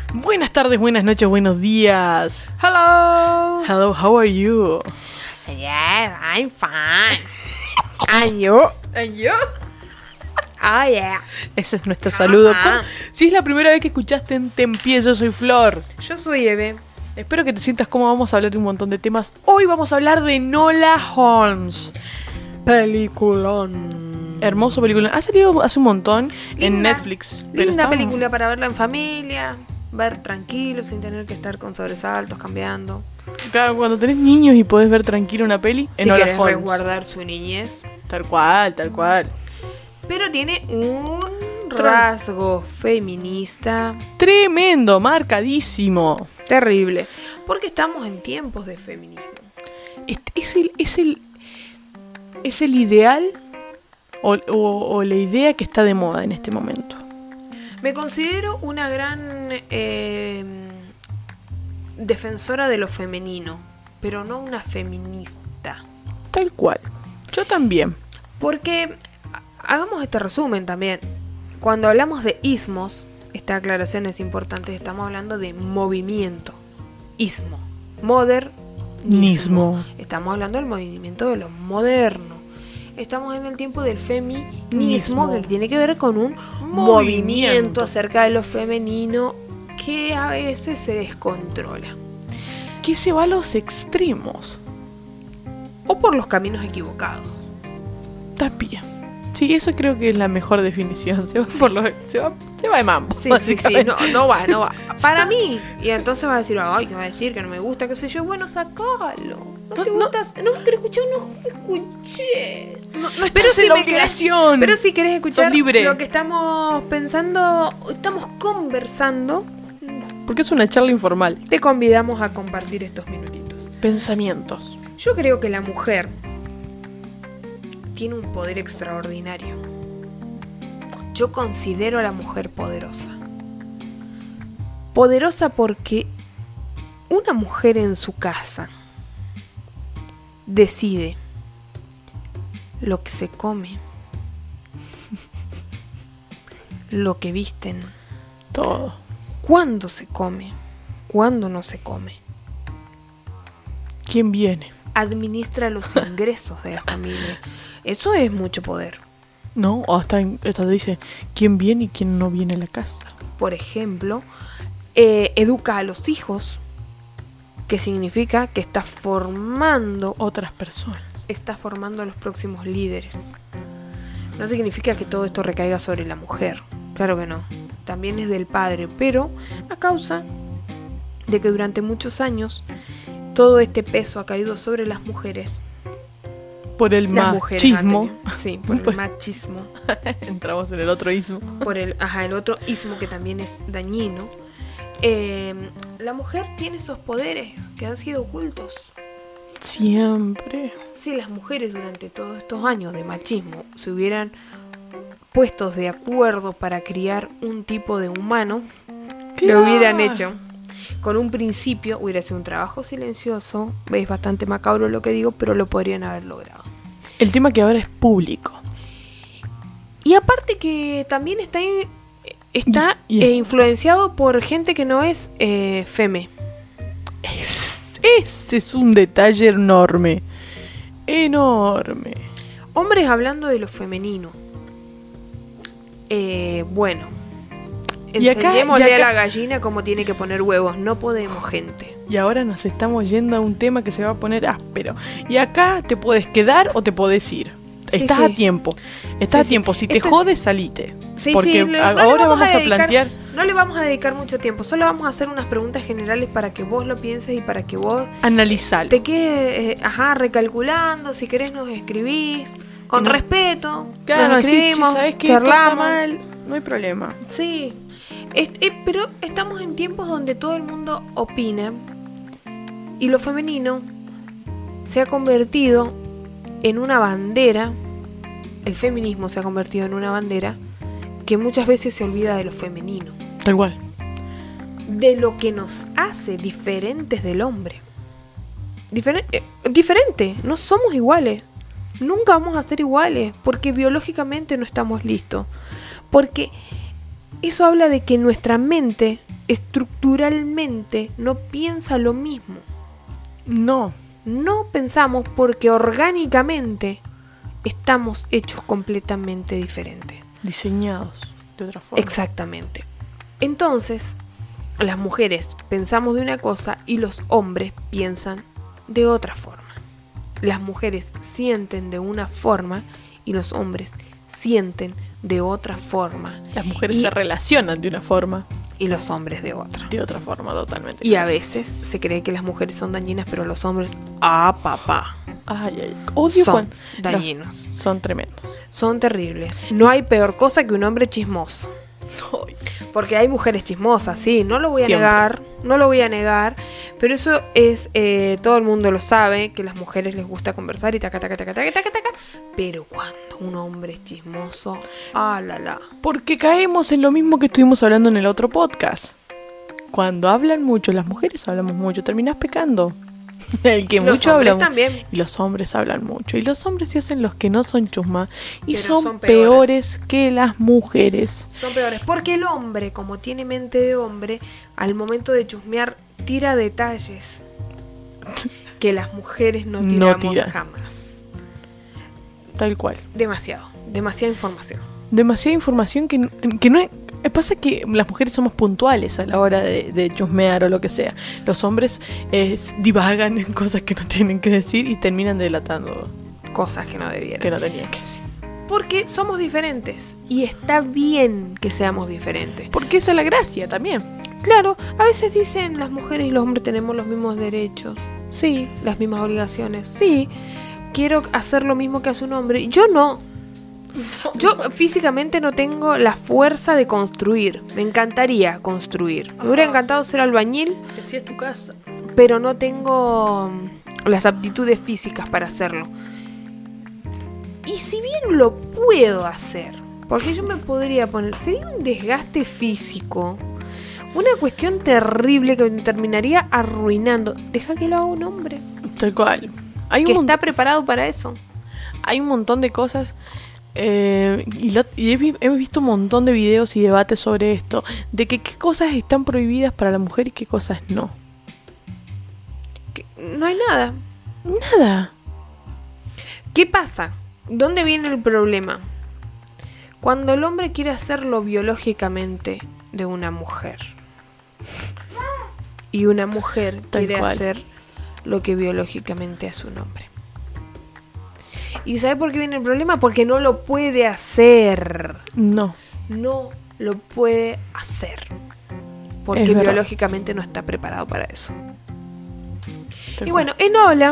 Buenas tardes, buenas noches, buenos días. Hello. Hello, how are you? Yeah, I'm fine. And you? And you? Oh, yeah. Ese es nuestro saludo. Ajá. Si es la primera vez que escuchaste en Tempié, yo soy Flor. Yo soy Eve. Espero que te sientas cómodo, vamos a hablar de un montón de temas. Hoy vamos a hablar de Enola Holmes. Peliculón. Hermoso película. Ha salido hace un montón en Linda. Netflix. pero Linda está- película para verla en familia. Ver tranquilo, sin tener que estar con sobresaltos, cambiando. Claro, cuando tenés niños y podés ver tranquilo una peli, Si Enola querés Holmes. resguardar su niñez. Tal cual, tal cual. Pero tiene un rasgo feminista Tremendo, marcadísimo. terrible. Porque estamos en tiempos de feminismo. Es el ideal o la idea que está de moda en este momento. Me considero una gran defensora de lo femenino, pero no una feminista. Tal cual. Yo también. Porque, hagamos este resumen también. Cuando hablamos de ismos, esta aclaración es importante, estamos hablando de movimiento. Ismo. Modernismo. Estamos hablando del movimiento de lo moderno. Estamos en el tiempo del feminismo, Nismo. que tiene que ver con un Movimiento. movimiento acerca de lo femenino que a veces se descontrola. Que se va a los extremos. O por los caminos equivocados. Tapia. Sí, eso creo que es la mejor definición. Se va de mambo. Sí, básicamente. no va. Para mí. Y entonces va a decir, ay, que va a decir que no me gusta, qué sé yo. Bueno, sacalo. No te gusta, no querés escuchar, no escuché. No estás en la obligación. Pero si querés escuchar Sos libre. lo que estamos pensando, estamos conversando, Porque es una charla informal. te convidamos a compartir estos minutitos. Pensamientos. Yo creo que la mujer tiene un poder extraordinario. Yo considero a la mujer poderosa. Poderosa porque una mujer en su casa decide lo que se come, lo que visten, Todo. cuándo se come, cuándo no se come. ¿Quién viene? Administra los ingresos de la familia. Eso es mucho poder. No, o hasta dice quién viene y quién no viene a la casa. Por ejemplo, educa a los hijos, que significa que está formando Otras personas. a los próximos líderes. No significa que todo esto recaiga sobre la mujer, claro que no. También es del padre, pero a causa de que durante muchos años todo este peso ha caído sobre las mujeres. Por el Las mujeres han machismo. tenido- sí, por el machismo. Entramos en el otro ismo. Por el otro ismo que también es dañino. La mujer tiene esos poderes que han sido ocultos. Siempre. Si las mujeres durante todos estos años de machismo se hubieran puestos de acuerdo para criar un tipo de humano, Claro. lo hubieran hecho. Con un principio hubiera sido un trabajo silencioso. Es bastante macabro lo que digo, pero lo podrían haber logrado. El tema que ahora es público. Y aparte que también está Y- influenciado por gente que no es feme. Ese es un detalle enorme. Enorme. Hombres hablando de lo femenino. Bueno. Y acá- Enseñémosle y acá- a la gallina cómo tiene que poner huevos. No podemos, gente. Y ahora nos estamos yendo a un tema que se va a poner áspero. Y acá te puedes quedar o te podés ir. Sí, Estás sí. a tiempo. Estás Sí, a tiempo. sí. Si te Este- jodes, salite. Sí, Porque sí, no le ahora vamos a dedicar- plantear. No le vamos a dedicar mucho tiempo. Solo vamos a hacer unas preguntas generales para que vos lo pienses y para que vos Analizarlo. te quedes recalculando. Si querés nos escribís. Con No. respeto. Claro, nos sí, escribimos, ¿sabes qué? Esto está charlamos. mal. No hay problema. Sí, pero estamos en tiempos donde todo el mundo opina y lo femenino se ha convertido en una bandera, el feminismo se ha convertido en una bandera que muchas veces se olvida de lo femenino, Tal cual. de lo que nos hace diferentes del hombre. Diferente, no somos iguales. Nunca vamos a ser iguales porque biológicamente no estamos listos. Porque eso habla de que nuestra mente estructuralmente no piensa lo mismo. No. No pensamos porque orgánicamente estamos hechos completamente diferentes. Diseñados de otra forma. Exactamente. Entonces, las mujeres pensamos de una cosa y los hombres piensan de otra forma. Las mujeres sienten de una forma y los hombres sienten de otra forma. Las mujeres se relacionan de una forma. Y los hombres de otra. De otra forma, totalmente. Y a veces se cree que las mujeres son dañinas, pero los hombres, papá. Ay, odio son dañinos. No, son tremendos. Son terribles. No hay peor cosa que un hombre chismoso. Ay. Porque hay mujeres chismosas, sí, no lo voy a Siempre. negar, pero eso es, todo el mundo lo sabe, que a las mujeres les gusta conversar y taca, pero cuando un hombre es chismoso, Porque caemos en lo mismo que estuvimos hablando en el otro podcast. Cuando hablan mucho, las mujeres hablamos mucho, terminás pecando. El que los mucho hombres habla también. y los hombres hablan mucho. Y los hombres se hacen los que no son chusma. Y Pero son peores que las mujeres. Son peores, porque el hombre, como tiene mente de hombre, al momento de chusmear, tira detalles que las mujeres no tiramos jamás. Tal cual. Demasiada información. Demasiada información que no es... Pasa que las mujeres somos puntuales a la hora de chusmear o lo que sea. Los hombres divagan en cosas que no tienen que decir y terminan delatando cosas que no debieran. Que no tenían que decir. Porque somos diferentes. Y está bien que seamos diferentes. Porque esa es la gracia también. Claro, a veces dicen las mujeres y los hombres tenemos los mismos derechos. Sí, las mismas obligaciones. Sí, quiero hacer lo mismo que hace un hombre. Yo no. Yo físicamente no tengo la fuerza de construir. Me encantaría construir. Me hubiera encantado ser albañil. Que sí es tu casa. Pero no tengo las aptitudes físicas para hacerlo. Y si bien lo puedo hacer, porque yo me podría poner... Sería un desgaste físico. Una cuestión terrible que me terminaría arruinando. Deja que lo haga un hombre. Tal cual. Que está preparado para eso. Hay un montón de cosas... he visto un montón de videos y debates sobre esto, de que qué cosas están prohibidas para la mujer y qué cosas no. No hay nada. Nada. ¿Qué pasa? ¿Dónde viene el problema? Cuando el hombre quiere hacerlo biológicamente de una mujer y una mujer quiere hacer lo que biológicamente hace un hombre. ¿Y sabe por qué viene el problema? Porque no lo puede hacer. No lo puede hacer. Porque biológicamente no está preparado para eso. Y bueno, Enola.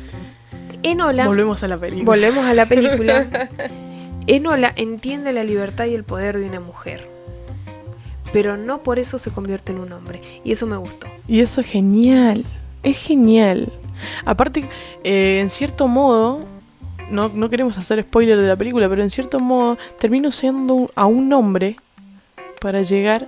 Volvemos a la película. Enola entiende la libertad y el poder de una mujer. Pero no por eso se convierte en un hombre. Y eso me gustó. Y eso es genial. Es genial. Aparte, en cierto modo... No queremos hacer spoiler de la película, pero en cierto modo termino siendo a un hombre para llegar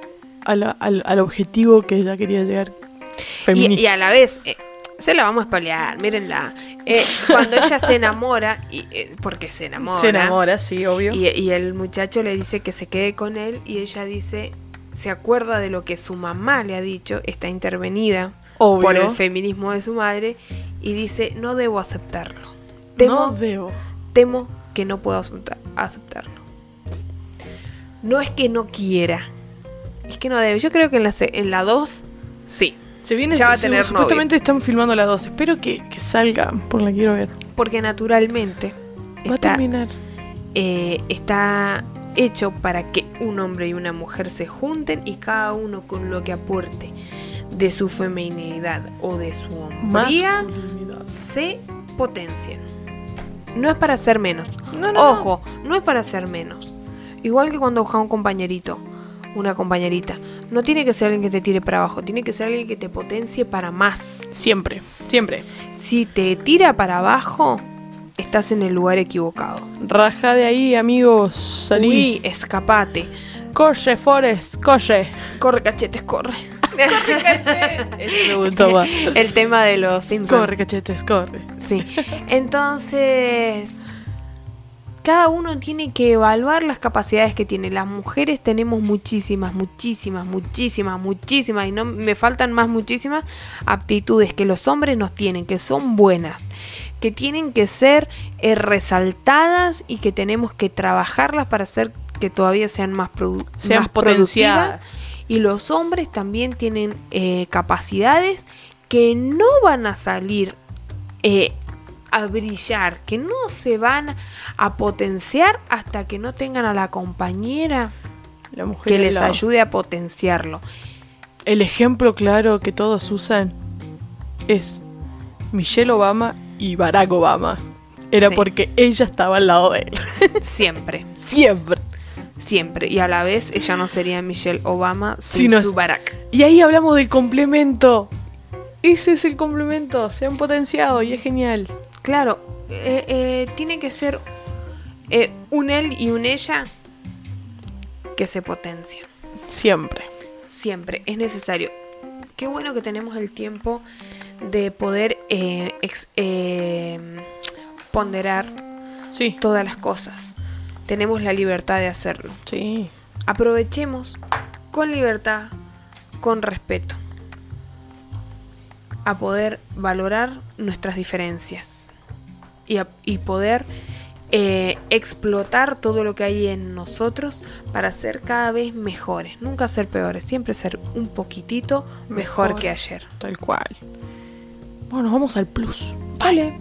al objetivo que ella quería llegar feminista. Y a la vez, se la vamos a spoilear, mírenla. Cuando ella se enamora, porque se enamora. Se enamora, sí, obvio. Y el muchacho le dice que se quede con él y ella dice, se acuerda de lo que su mamá le ha dicho, está intervenida por el feminismo de su madre y dice, no debo aceptarlo. Temo que no puedo aceptarlo. No es que no quiera, es que no debe. Yo creo que en la 2, sí. Ya va a tener supuestamente novio. Están filmando la 2. Espero que salga, porque la quiero ver. Porque naturalmente va a terminar. Está hecho para que un hombre y una mujer se junten y cada uno con lo que aporte de su feminidad o de su hombría se potencien. No es para ser menos. Ojo, no es para ser menos. Igual que cuando buscas un compañerito, una compañerita, no tiene que ser alguien que te tire para abajo, tiene que ser alguien que te potencie para más. Siempre. Si te tira para abajo, estás en el lugar equivocado. Raja de ahí, amigos. Salí. Uy, escapate. Corre, Forrest, corre. Corre, cachetes, corre. Corre, cachetes. Eso me gustó más. El tema de los Simpsons. Corre, cachetes, corre. Sí. Entonces, cada uno tiene que evaluar las capacidades que tiene. Las mujeres tenemos muchísimas, y no me faltan más muchísimas aptitudes que los hombres nos tienen, que son buenas, que tienen que ser resaltadas y que tenemos que trabajarlas para hacer que todavía sean más potenciadas. Y los hombres también tienen capacidades que no van a salir a brillar, que no se van a potenciar hasta que no tengan a la compañera La mujer que al les lado. ayude a potenciarlo. El ejemplo claro que todos usan es Michelle Obama y Barack Obama. Era Sí. porque ella estaba al lado de él. Siempre, Siempre. siempre. Y a la vez ella no sería Michelle Obama Sí, sin no. su Barack. Y ahí hablamos del complemento. Ese es el complemento. Se han potenciado y es genial. Claro, tiene que ser un él y un ella que se potencian. Siempre. Siempre, es necesario. Qué bueno que tenemos el tiempo de poder ponderar Sí. todas las cosas. Tenemos la libertad de hacerlo. Sí. Aprovechemos con libertad, con respeto, a poder valorar nuestras diferencias y poder explotar todo lo que hay en nosotros para ser cada vez mejores, nunca ser peores, siempre ser un poquitito mejor que ayer. Tal cual. Bueno, vamos al plus. Vale.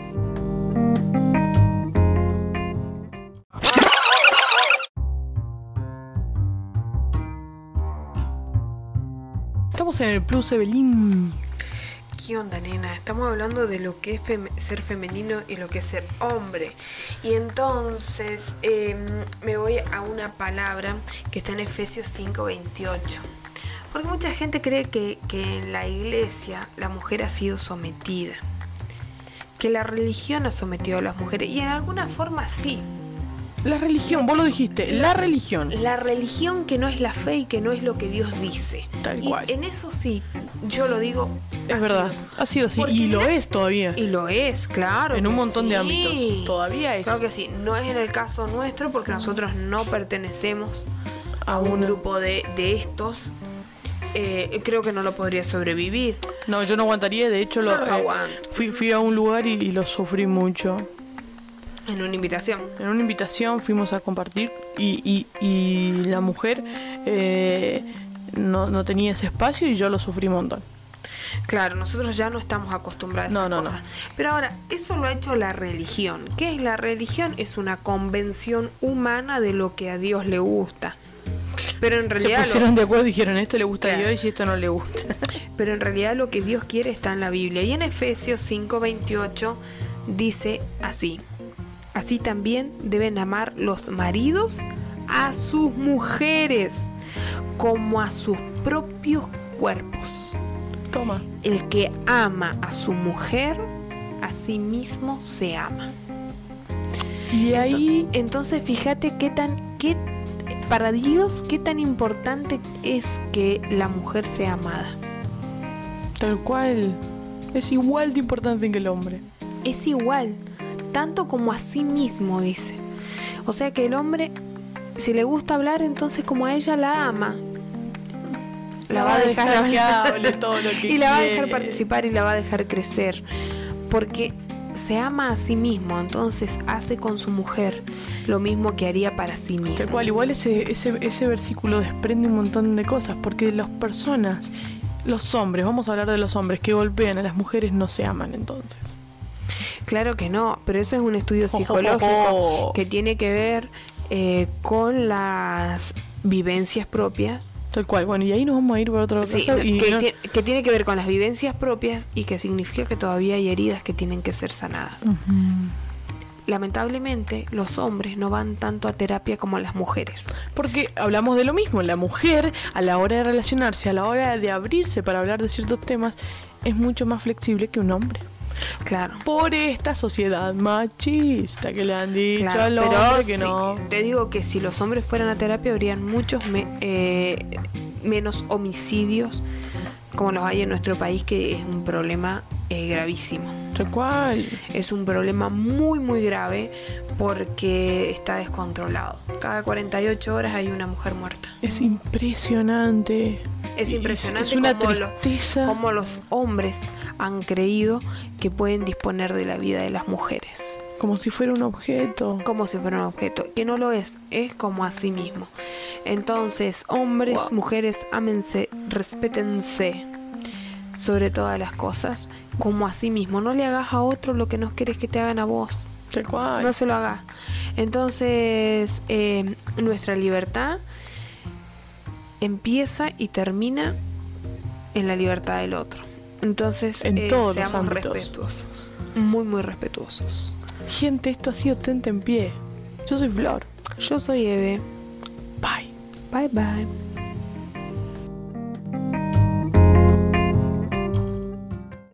Estamos en el plus, Evelyn. ¿Qué onda, nena? Estamos hablando de lo que es ser femenino y lo que es ser hombre. Y entonces me voy a una palabra que está en Efesios 5:28. Porque mucha gente cree que en la iglesia la mujer ha sido sometida. Que la religión ha sometido a las mujeres. Y en alguna forma sí. La religión, vos lo dijiste, la religión. La religión que no es la fe y que no es lo que Dios dice. Tal y cual. en eso sí, yo lo digo. Es ha verdad, sido. ha sido así. Porque Y lo mira- es todavía. Y lo es, claro. En un que montón de sí. ámbitos. Todavía es. Claro que sí. No es en el caso nuestro porque nosotros no pertenecemos a un una- grupo de estos. Creo que no lo podría sobrevivir. No, yo no aguantaría. De hecho, No lo aguanto. fui a un lugar y lo sufrí mucho. En una invitación. En una invitación fuimos a compartir y la mujer no tenía ese espacio y yo lo sufrí un montón. Claro, nosotros ya no estamos acostumbrados a No, esas no, cosas. Pero ahora, eso lo ha hecho la religión. ¿Qué es la religión? Es una convención humana de lo que a Dios le gusta. Pero en Se realidad pusieron de acuerdo y dijeron, esto le gusta Claro. a Dios y esto no le gusta. Pero en realidad lo que Dios quiere está en la Biblia. Y en Efesios 5:28 dice así. Así también deben amar los maridos a sus mujeres como a sus propios cuerpos. Toma. El que ama a su mujer, a sí mismo se ama. Y ahí, Entonces fíjate para Dios qué tan importante es que la mujer sea amada. tal cual, es igual de importante que el hombre. Es igual, tanto como a sí mismo, dice. O sea que el hombre, si le gusta hablar, entonces como a ella la ama, la va a dejar que hablar. hable todo lo que Y la va a quiere. dejar participar y la va a dejar crecer. Porque se ama a sí mismo, entonces hace con su mujer lo mismo que haría para sí mismo. Tal cual, igual ese versículo desprende un montón de cosas, porque las personas, los hombres, vamos a hablar de los hombres que golpean a las mujeres, no se aman entonces. Claro que no, pero eso es un estudio psicológico que tiene que ver con las vivencias propias. Tal cual, bueno, y ahí nos vamos a ir por otra cosa. Sí, y no- que tiene que ver con las vivencias propias y que significa que todavía hay heridas que tienen que ser sanadas. Ujú. Lamentablemente, los hombres no van tanto a terapia como las mujeres. Porque hablamos de lo mismo, la mujer a la hora de relacionarse, a la hora de abrirse para hablar de ciertos temas, es mucho más flexible que un hombre. Claro. Por esta sociedad machista que le han dicho Claro, al pero hombre que sí, no. te digo que si los hombres fueran a terapia habrían muchos menos homicidios como los hay en nuestro país, que es un problema gravísimo. Tal cual. Es un problema muy muy grave porque está descontrolado. Cada 48 horas hay una mujer muerta. Es impresionante. Es impresionante Es una cómo tristeza. cómo los hombres han creído que pueden disponer de la vida de las mujeres. Como si fuera un objeto. Como si fuera un objeto, que no lo es como a sí mismo. Entonces, hombres, Wow. mujeres, ámense, respétense sobre todas las cosas, como a sí mismo. No le hagas a otro lo que no quieres que te hagan a vos. Tal cual. No se lo hagas. Entonces, nuestra libertad empieza y termina en la libertad del otro. Entonces, En todos los seamos ámbitos. respetuosos. Muy, muy respetuosos. Gente, esto ha sido Tente en Pie. Yo soy Flor. Yo soy Eve. Bye. Bye, bye.